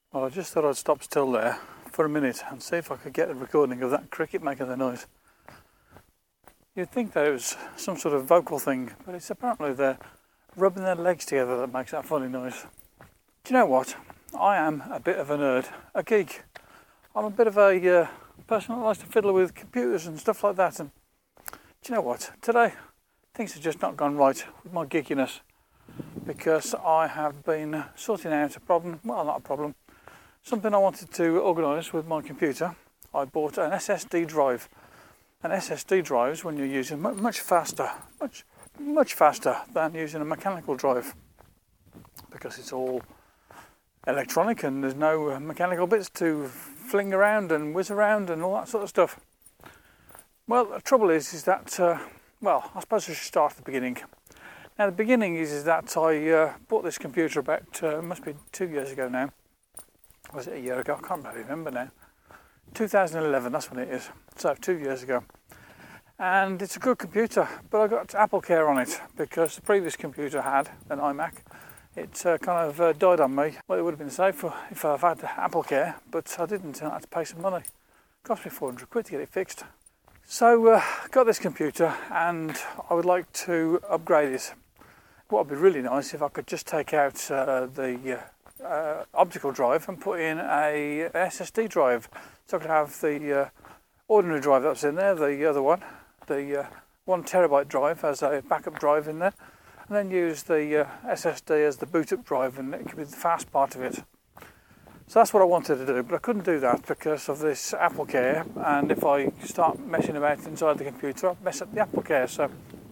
Well, I just thought I'd stop still there for a minute and see if I could get a recording of that cricket making the noise. You'd think that it was some sort of vocal thing, but it's apparently they're rubbing their legs together that makes that funny noise. Do you know what? I am a bit of a nerd, a geek. I'm a bit of a person that likes to fiddle with computers and stuff like that. And do you know what? Today, things have just not gone right with my geekiness because I have been sorting out a problem. Well, not a problem. Something I wanted to organise with my computer. I bought an SSD drive. And SSD drives, when you're using much faster than using a mechanical drive, because it's all electronic and there's no mechanical bits to fling around and whiz around and all that sort of stuff. Well, the trouble is that I suppose I should start at the beginning. Now, the beginning is that I bought this computer about must be 2 years ago now. Was it a year ago? I can't really remember now. 2011, that's when it is. So 2 years ago. And it's a good computer, but I got Apple Care on it because the previous computer had an iMac. It kind of died on me. Well, it would have been safe if I've had Apple Care, but I didn't. I had to pay some money. It cost me 400 quid to get it fixed. So got this computer and I would like to upgrade it. What would be really nice if I could just take out the optical drive and put in a SSD drive. So I could have the ordinary drive that's in there, the other one, the 1 terabyte drive as a backup drive in there, and then use the SSD as the boot up drive, and it could be the fast part of it. So that's what I wanted to do, but I couldn't do that because of this Apple Care, and if I start messing about inside the computer, I'll mess up the Apple Care. So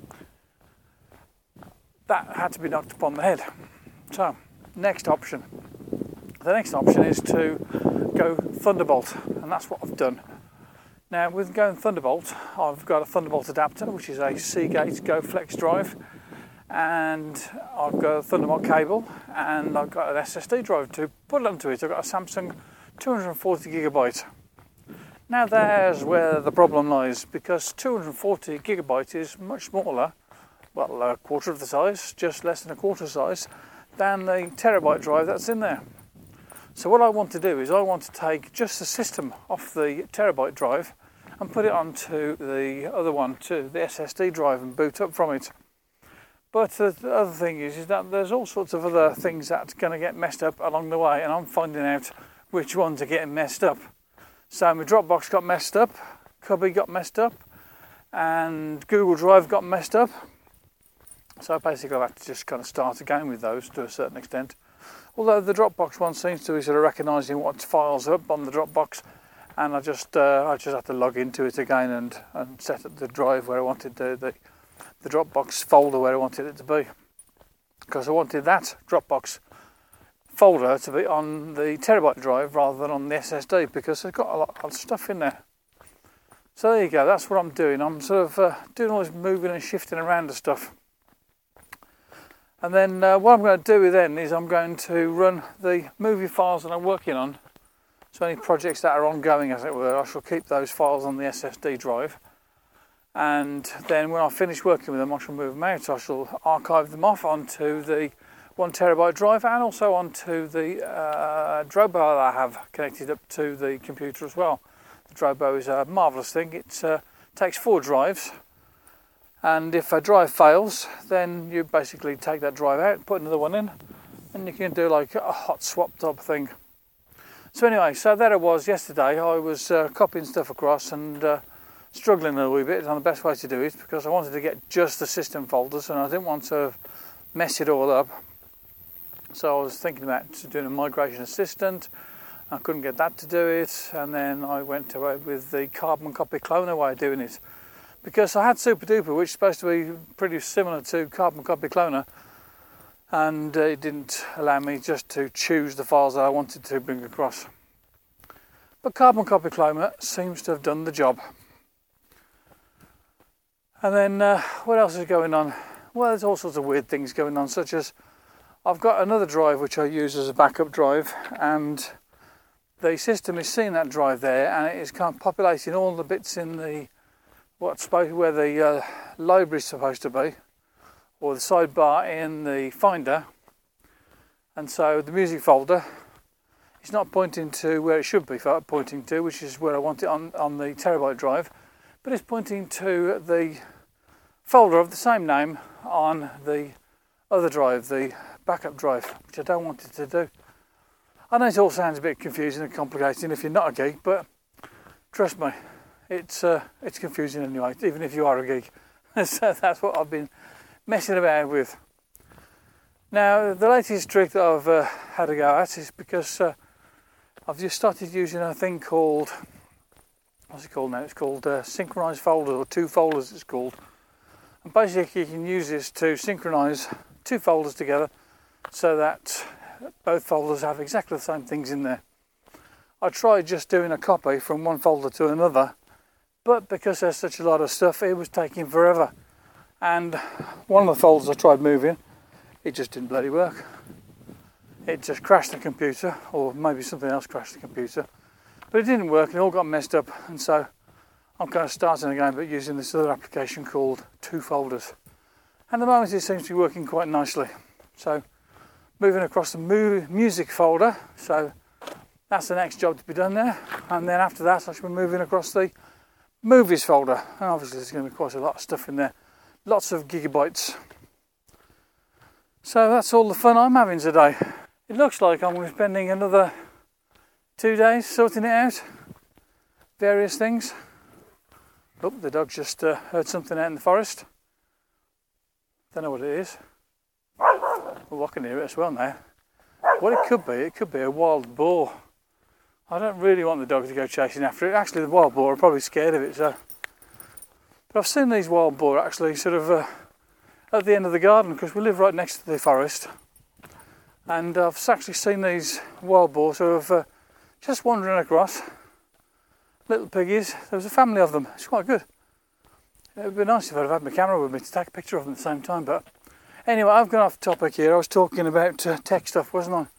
that had to be knocked upon the head. So, next option. The next option is to go Thunderbolt, and that's what I've done. Now, with going Thunderbolt, I've got a Thunderbolt adapter, which is a Seagate GoFlex drive, and I've got a Thunderbolt cable, and I've got an SSD drive to put onto it. I've got a Samsung 240 gigabyte. Now, there's where the problem lies, because 240 gigabyte is much smaller, well, a quarter of the size, just less than a quarter size, than the terabyte drive that's in there. So what I want to do is I want to take just the system off the terabyte drive and put it onto the other one, to the SSD drive, and boot up from it. But the other thing is that there's all sorts of other things that's going to get messed up along the way, and I'm finding out which ones are getting messed up. So my Dropbox got messed up, Cubby got messed up, and Google Drive got messed up. So basically I've had to just kind of start again with those to a certain extent. Although the Dropbox one seems to be sort of recognising what files are up on the Dropbox, and I just had to log into it again and set up the drive where I wanted the Dropbox folder where I wanted it to be. Because I wanted that Dropbox folder to be on the terabyte drive rather than on the SSD, because it's got a lot of stuff in there. So there you go, that's what I'm doing. I'm sort of doing all this moving and shifting around the stuff. And then what I'm going to do then is I'm going to run the movie files that I'm working on. So any projects that are ongoing, as it were, I shall keep those files on the SSD drive. And then when I finish working with them, I shall move them out. I shall archive them off onto the 1 terabyte drive and also onto the Drobo that I have connected up to the computer as well. The Drobo is a marvellous thing. It takes 4 drives. And if a drive fails, then you basically take that drive out, put another one in, and you can do like a hot swap type thing. So anyway, so there it was yesterday. I was copying stuff across and struggling a wee bit on the best way to do it, because I wanted to get just the system folders and I didn't want to mess it all up. So I was thinking about doing a migration assistant. I couldn't get that to do it, and then I went away with the carbon copy cloner way of doing it. Because I had Super Duper, which is supposed to be pretty similar to Carbon Copy Cloner, and it didn't allow me just to choose the files that I wanted to bring across. But Carbon Copy Cloner seems to have done the job. And then what else is going on? Well, there's all sorts of weird things going on, such as I've got another drive which I use as a backup drive, and the system is seeing that drive there, and it is kind of populating all the bits in the where the library is supposed to be, or the sidebar in the Finder, and so the music folder It's not pointing to where it should be pointing to, which is where I want it on the terabyte drive, but it's pointing to the folder of the same name on the other drive, the backup drive, which I don't want it to do. I know it all sounds a bit confusing and complicated if you're not a geek, but trust me, it's confusing anyway, even if you are a geek. So that's what I've been messing about with. Now, the latest trick that I've had a go at is because I've just started using a thing called, what's it called now? It's called synchronized folders, or two folders it's called. And basically you can use this to synchronize two folders together so that both folders have exactly the same things in there. I tried just doing a copy from one folder to another, but because there's such a lot of stuff, it was taking forever. And one of the folders I tried moving, it just didn't bloody work. It just crashed the computer, or maybe something else crashed the computer. But it didn't work, and it all got messed up, and so I'm kind of starting again, but using this other application called Two Folders. And at the moment it seems to be working quite nicely. So moving across the music folder, so that's the next job to be done there. And then after that I should be moving across the movies folder. And obviously there's going to be quite a lot of stuff in there. Lots of gigabytes. So that's all the fun I'm having today. It looks like I'm going to be spending another 2 days sorting it out. Various things. Oh, the dog just heard something out in the forest. Don't know what it is. Well, I can hear it as well now. What it could be a wild boar. I don't really want the dog to go chasing after it. Actually, the wild boar are probably scared of it. So, but I've seen these wild boar actually sort of at the end of the garden, because we live right next to the forest. And I've actually seen these wild boar sort of just wandering across. Little piggies. There was a family of them. It's quite good. It would be nice if I'd have had my camera with me to take a picture of them at the same time. But anyway, I've gone off topic here. I was talking about tech stuff, wasn't I?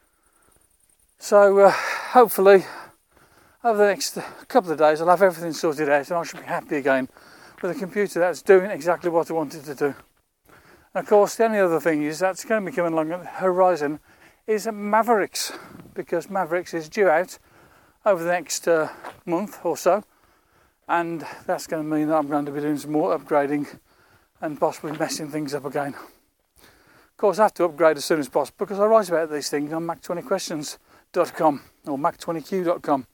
So hopefully over the next couple of days I'll have everything sorted out and I should be happy again with a computer that's doing exactly what I wanted to do. And of course the only other thing is that's going to be coming along on the horizon is Mavericks, because Mavericks is due out over the next month or so, and that's going to mean that I'm going to be doing some more upgrading and possibly messing things up again. Of course I have to upgrade as soon as possible because I write about these things on Mac20questions.com or Mac20q.com.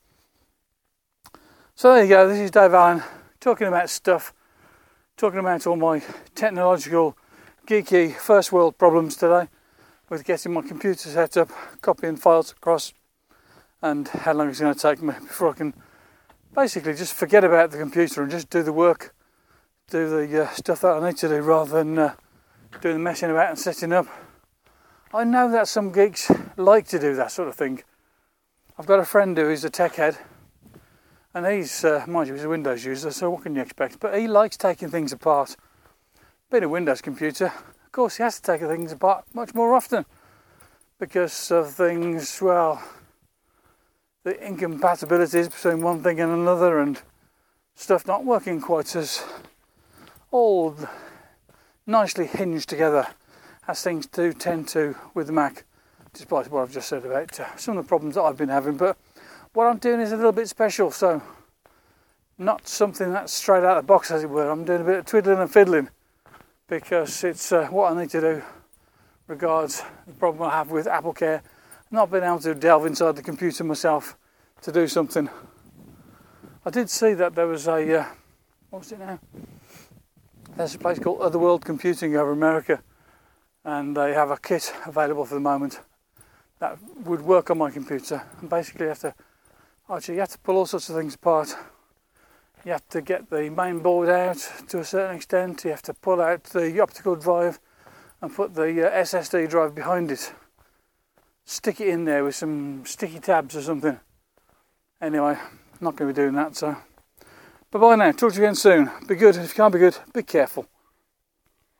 So there you go, this is Dave Allen talking about stuff, talking about all my technological geeky first world problems today with getting my computer set up, copying files across, and how long it's going to take me before I can basically just forget about the computer and just do the work, do the stuff that I need to do rather than doing the messing about and setting up. I know that some geeks like to do that sort of thing. I've got a friend who is a tech head, and he's, mind you, he's a Windows user, so what can you expect? But he likes taking things apart. Being a Windows computer, of course he has to take things apart much more often because of things, well, the incompatibilities between one thing and another, and stuff not working quite as all nicely hinged together as things do tend to with the Mac, despite what I've just said about some of the problems that I've been having. But what I'm doing is a little bit special, so not something that's straight out of the box, as it were. I'm doing a bit of twiddling and fiddling because it's what I need to do regards the problem I have with AppleCare, not being able to delve inside the computer myself to do something. I did see that there was a, what was it now? There's a place called Otherworld Computing over America, and they have a kit available for the moment that would work on my computer. And basically you have to pull all sorts of things apart. You have to get the main board out to a certain extent. You have to pull out the optical drive and put the SSD drive behind it. Stick it in there with some sticky tabs or something. Anyway, I'm not going to be doing that, so. Bye-bye now. Talk to you again soon. Be good. If you can't be good, be careful.